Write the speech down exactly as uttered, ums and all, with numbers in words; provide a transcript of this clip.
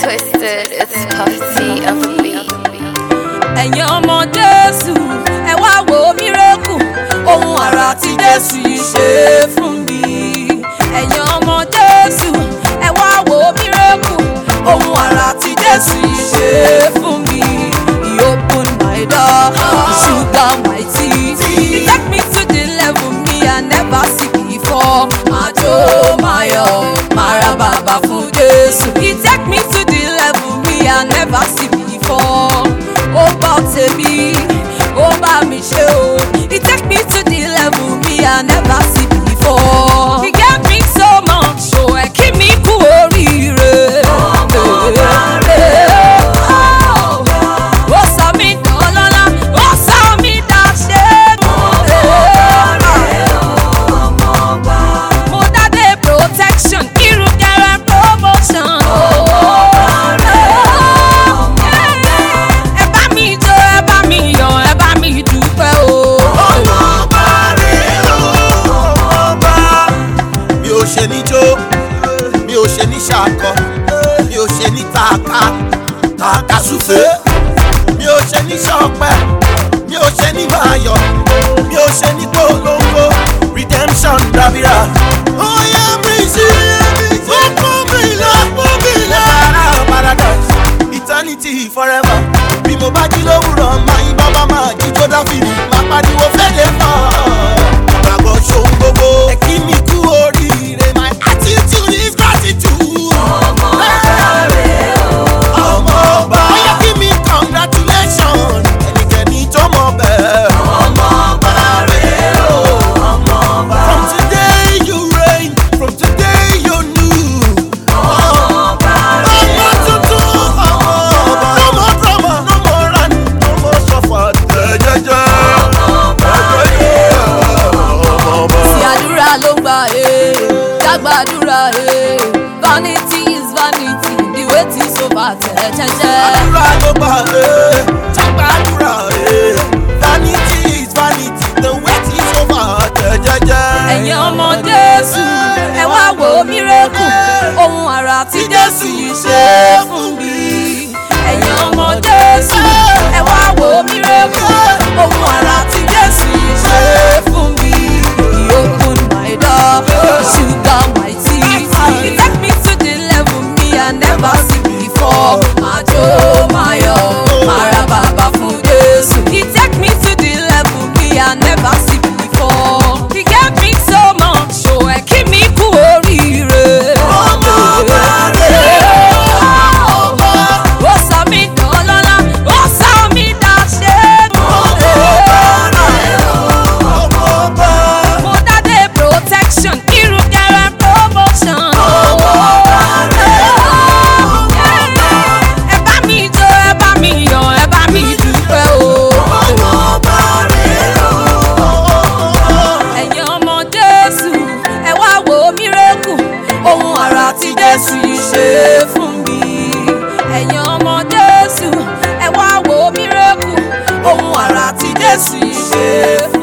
twisted, it's Puffy on the beat. Ẹ̀yin ọmọ Jésù, ẹ wá wo miracle, ohun àrà tí Jésù yìí ṣe fún mi. Ẹ̀yin ọmọ Jésù, ẹ wá wo miracle, ohun àrà tí Jésù yìí ṣe fún mi. He opened my door, he sugar my teeth, he take me to the level me I never see before. Majo mayo, mara baba fún Jésù. He take me to the level me I never see before. Ó bá tèmi, ó bá mi ṣe o. He take me to the level me I never see before. He gave me so much, so ẹ kí mi kú oríire. Ó sọ mí dọlọ́lá, ó sọ mí dáṣẹ́gun. Mo dádé protection, irúgẹrẹ promotion. Mi ò ṣe ní jó, mi ò ṣe ní ṣàkọ, mi ò ṣe ní tààkà, tààkà súfé. Mi ò ṣe ní ṣọpẹ́, mi ò ṣe ní máyọ̀, mi ò ṣe ní polongo, redemption dábìrà. Oyè mi sí, ó kún mi lọ, kún mi lọ. Paradise, eternity forever. Bí mo bá jí lówùrọ̀, máa yín bábá máa jíjó dáfìrí, máa pariwo fẹ́lẹ́ fọ́. Àgbàgbọ́ ṣòun gbogbo, ẹ kí mi kú oríire. My attitude is gratitude. Ọmọ bàrẹ̀ o, ọmọ bá. Ó yẹ kí mi congratulation. Ẹnikẹ́ni tó mọ̀ bẹ́ẹ̀. Ọmọ bàrẹ̀ o, ọmọ bá. From today you reign, from today you new. Ọmọ bàrẹ̀ o, ọmọ tuntun, ọmọ bá. No more drama, no more run, no more suffer. Jẹ́jẹ́jẹ́. Ló gbà ẹ́, jágbàdúrà ẹ́. Vanity is vanity, the wait is over jẹ́jẹ́jẹ́. Àdúrà ló gbà ẹ́, jágbàdúrà ẹ́. Vanity is vanity, the wait is over jẹ́jẹ́jẹ́. Ẹ̀yin ọmọ Jésù, ẹ wá wo miracle, ohun àrà tí Jésù yìí ṣe fún mi. Ẹ̀yin ọmọ Jésù, ẹ wá wo miracle, ohun àrà tí Jésù yìí ṣe fún mi. He opened my door, he sugar my teeth, he take me to the level me I never see before. Majo mayo, mara baba fún Jésù. He take me to the level me I never see before. He gave me so much, so ẹ kí mi kú oríire. Ọmọ bàrẹ̀ o, ọmọ. Ó sọ mí dọlọ́lá, ó sọ mí dáṣẹ́gun. Ọmọ bàrẹ̀ o, ọmọ bá. Mo dádé protection, irúgẹrẹ promotion. Ọmọ bàrẹ̀ o, ọmọ bá. Ẹ bá mi jó, ẹ bá mi yọ̀, ẹ bá mi dúpẹ́ o. Ọmọ bàrẹ̀ o, ọmọ bá. Ẹ̀yin ọmọ Jésù, ẹ wá wo miracle, ohun àrà tí Jésù yìí ṣe fún mi. Ẹ̀yin ọmọ Jésù, ẹ wá wo miracle, ohun àrà tí Jésù yìí ṣe fún mi.